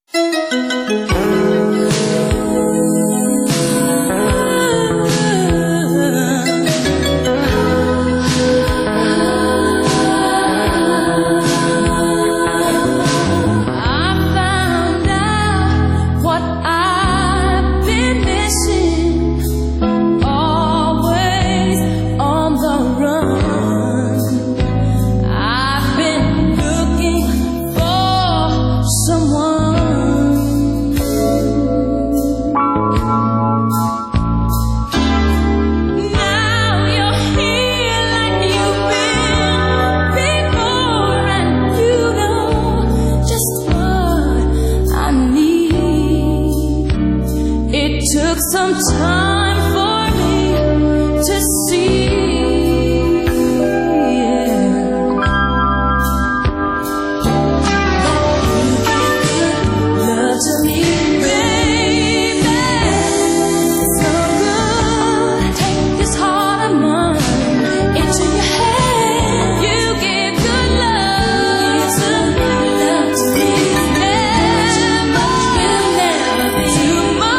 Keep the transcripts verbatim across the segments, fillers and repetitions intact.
Took some time for me to see, yeah. Love to me, baby, so good. Take this heart of mine into your hand. You give good love to me, love to me. Never, will never be too much.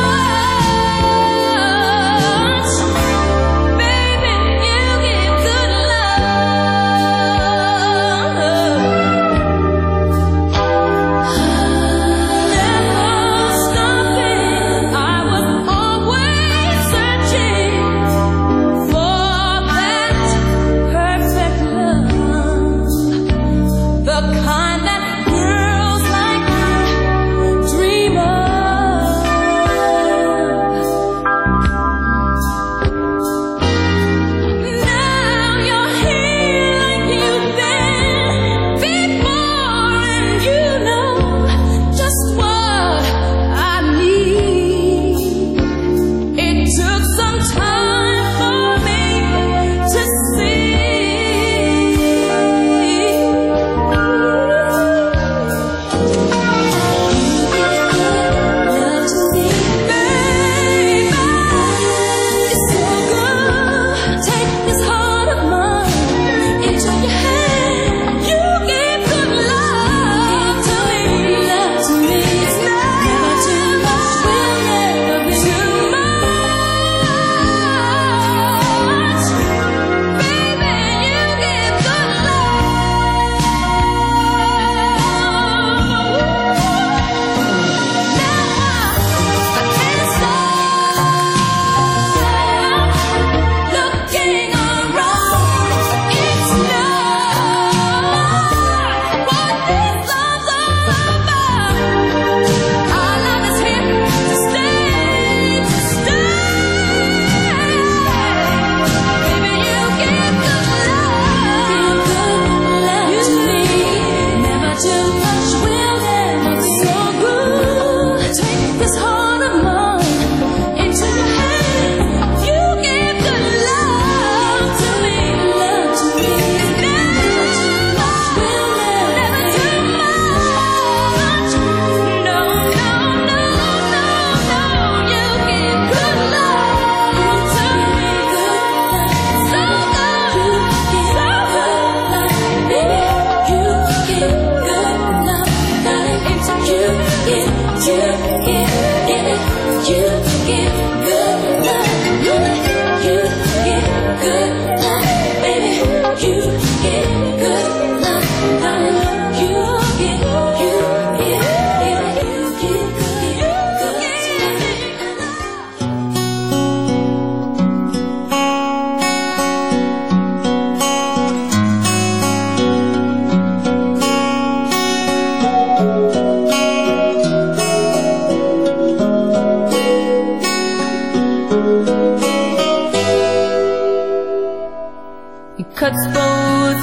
It cuts both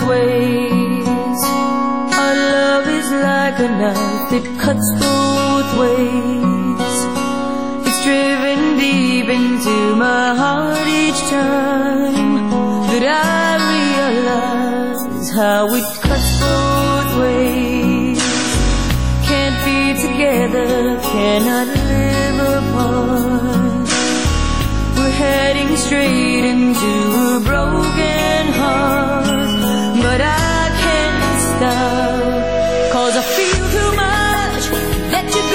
ways. Our love is like a knife, it cuts both ways. It's driven deep into my heart each time that I realize how it cuts both ways. Can't be together, cannot live apart. We're heading straight into a broken heart, but I can't stop, 'cause I feel too much that you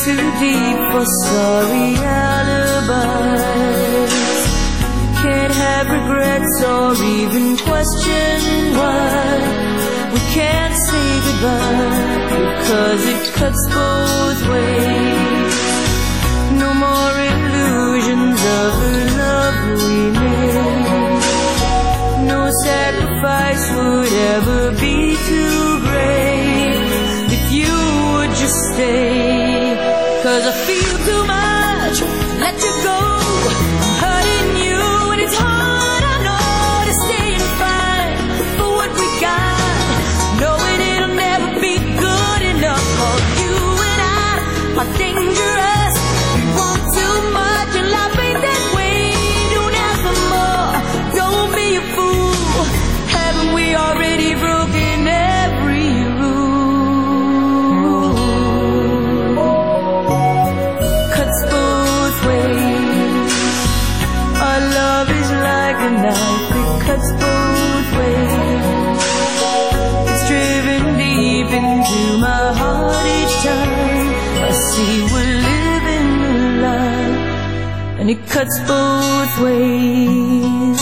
too deep for sorry alibis. Can't have regrets or even question why we can't say goodbye, because it cuts both ways. No more illusions of the love we made. No sacrifice would ever be too great if you would just stay. 'Cause I feel too much to let you go. I'm hurting you and it's hard, I know, to stay and fight for what we got, knowing it'll never be good enough for you and I are dangerous. We want too much and life ain't that way. Don't ask for more, don't be a fool. Haven't we already broken every rule? Cuts both ways. Our love is like a knife, it cuts both ways. It's driven deep into my heart each time I see we're living a lie, and it cuts both ways.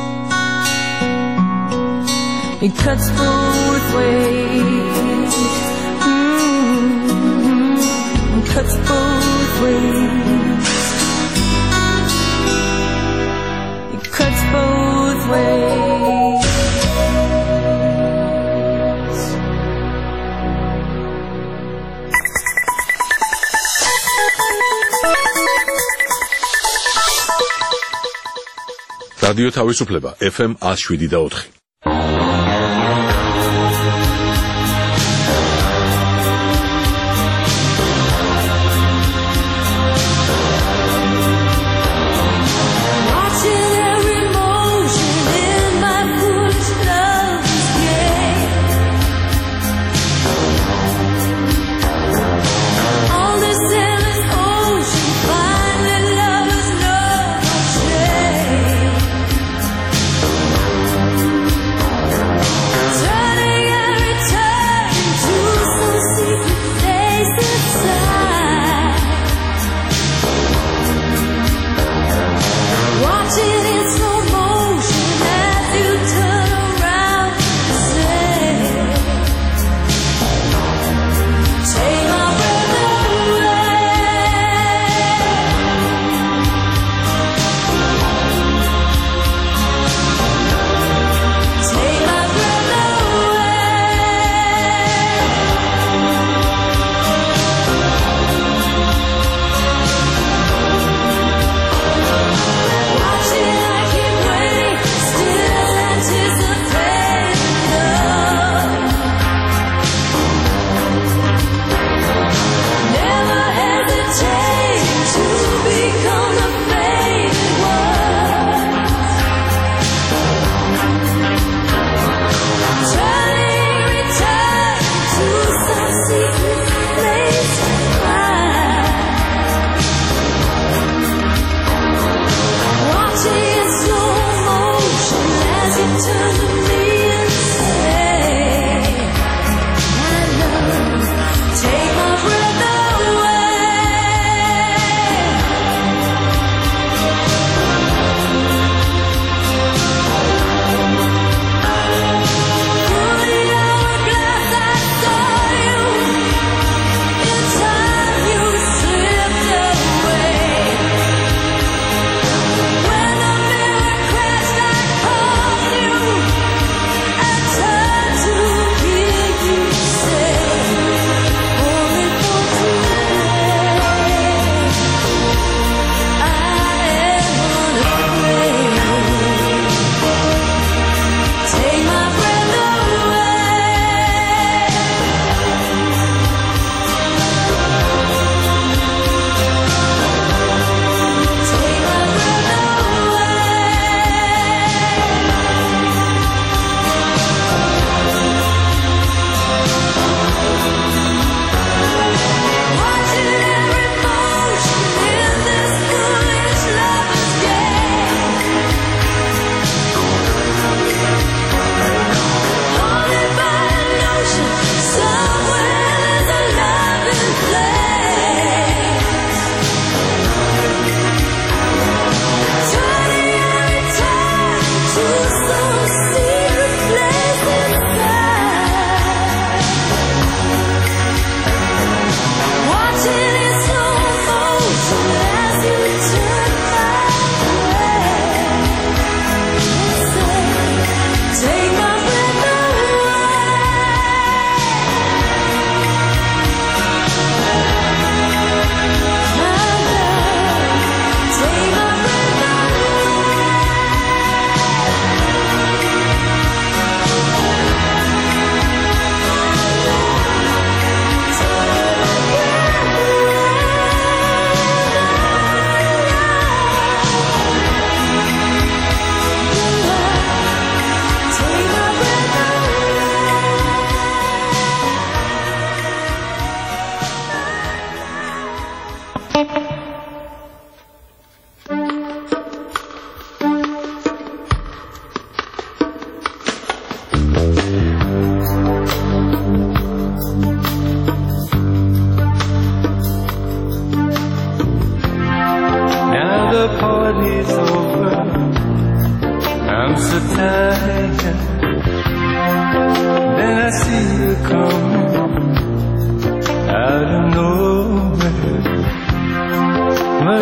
It cuts both ways. Mm-hmm. It cuts both ways. It cuts both ways. რადიო თავისუფლება ეფ ემ one oh seven და four. Finally, love is no shame.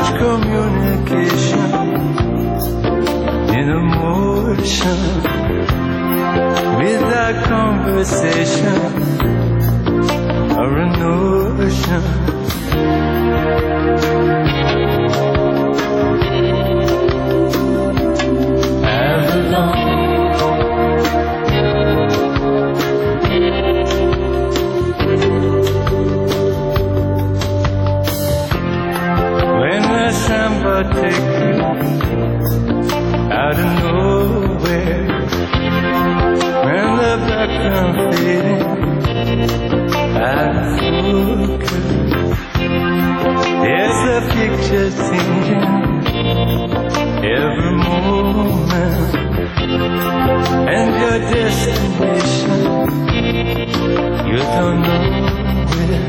much communication in emotion without conversation or a notion. Avalon. When the samba take you out of nowhere, when the background fading out of focus, there's a picture changing every moment, and your destination you don't know where.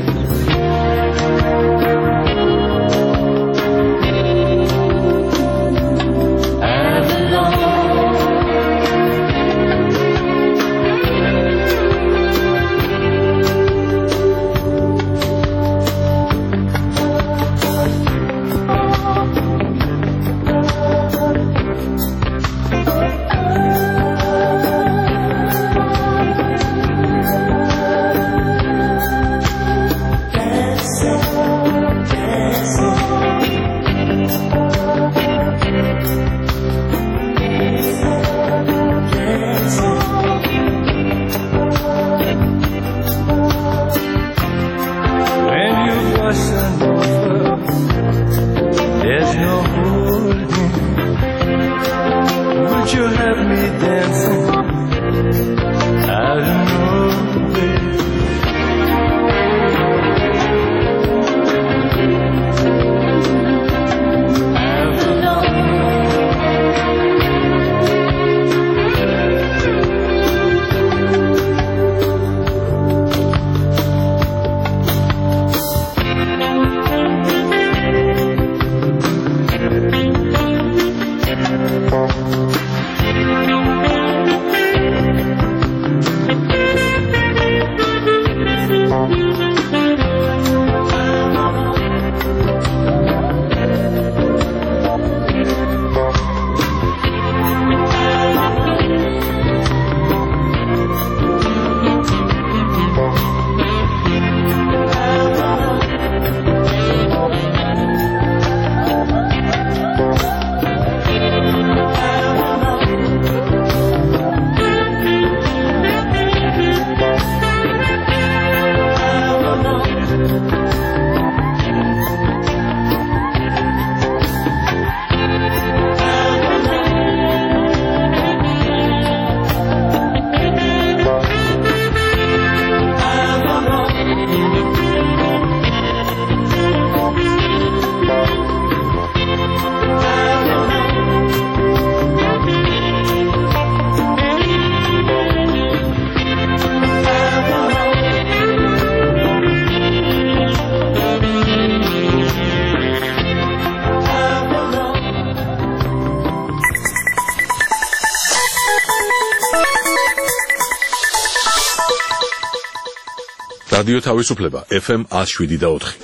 რადიო თავისუფლება ეფ ემ one oh seven და four.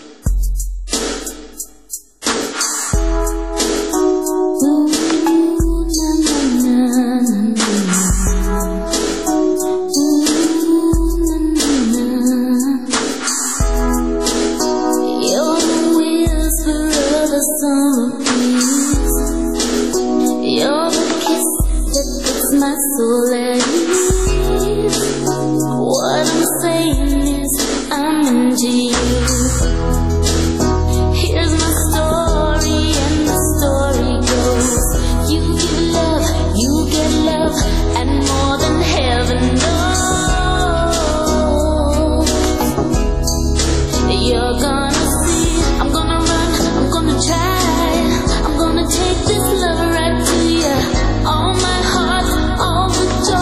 Take this love right to you, all my heart, all the joy.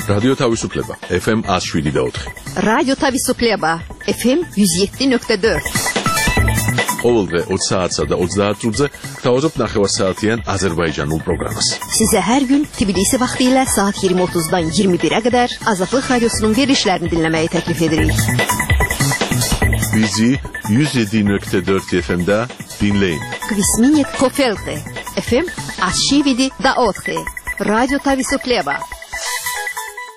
რადიო თავისუფლება ეფ ემ one oh seven point four. რადიო თავისუფლება ეფ ემ one oh seven point four. ყოველდღე ოცი საათსა და ოცდაათ წუთზე გთავაზობთ ნახევარსაათიან აზერბაიჯანულ პროგრამას. Sizə hər gün Tbilisi vaxtı ilə saat iyirmi otuzdan iyirmi birə qədər Azadlıq Radiosunun verilişlərini dinləməyi təklif edirik. Bizi one oh seven point four efe em'də dinləyin. Kvisminit Kofelte efe em one oh seven point four. Radyo Tavisupljeva.